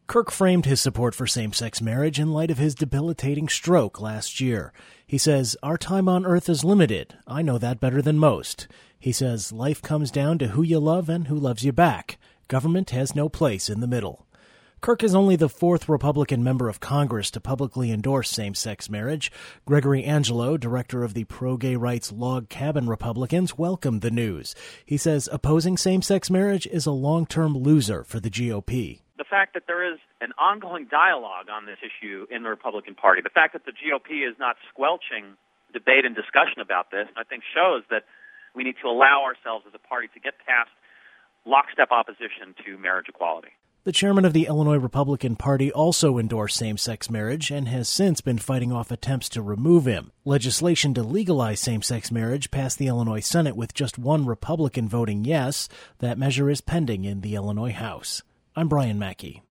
Kirk framed his support for same-sex marriage in light of his debilitating stroke last year. He says, "Our time on Earth is limited. I know that better than most." He says, "Life comes down to who you love and who loves you back. Government has no place in the middle." Kirk is only the fourth Republican member of Congress to publicly endorse same-sex marriage. Gregory Angelo, director of the pro-gay rights Log Cabin Republicans, welcomed the news. He says opposing same-sex marriage is a long-term loser for the GOP. The fact that there is an ongoing dialogue on this issue in the Republican Party, the fact that the GOP is not squelching debate and discussion about this, I think shows that we need to allow ourselves as a party to get past lockstep opposition to marriage equality. The chairman of the Illinois Republican Party also endorsed same-sex marriage and has since been fighting off attempts to remove him. Legislation to legalize same-sex marriage passed the Illinois Senate with just one Republican voting yes. That measure is pending in the Illinois House. I'm Brian Mackey.